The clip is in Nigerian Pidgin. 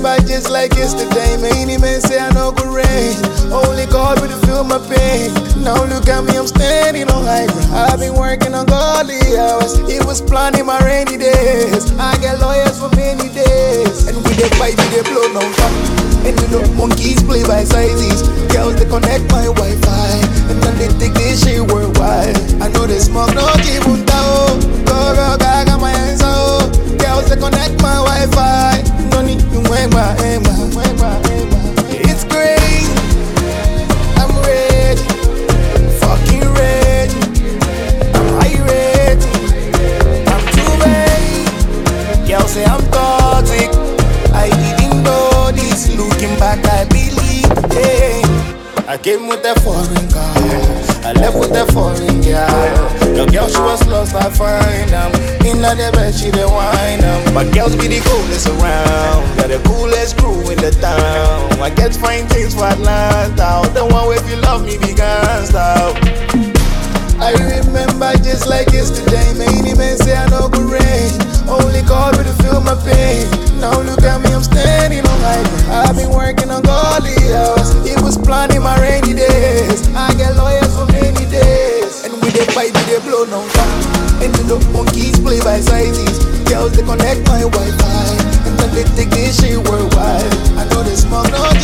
remember just like yesterday. Many men say I no good rain. Only God will feel my pain. Now look at me, I'm standing on high ground. I've been working on godly hours. He was planning my rainy days. I get lawyers for many days. And with the fight, we they blow no top. And you know monkeys play by sizes. Girls they connect my Wi-Fi. And then they take this shit worldwide. I know they smoke no even down. Go go gaga my hands out. Girls they connect my Wi-Fi. Don't need to wait my aim. It's great. I'm ready. Fucking ready. I'm irate. I'm too ready. Girls say I'm toxic. I didn't know this. Looking back, I believe. Yeah. I came with a foreign car. I left with a foreign girl. The girl, she was lost, I find them. In the bed, she the wine them. But girls be the coolest around. They're the coolest crew in the town. I get fine things for Atlanta. The one where if you love me, be gangsta. I remember just like yesterday. Many men say I no good rain. Only God will feel my pain. Now look at me, I'm standing on high ground. I've been working on godly hours. He was planning my rainy days. I get lawyers for many days. And with the fight, they blow no top. And you know monkeys play by sizes. Girls they connect my Wi-Fi. And then they take this shit worldwide. I know they smoke no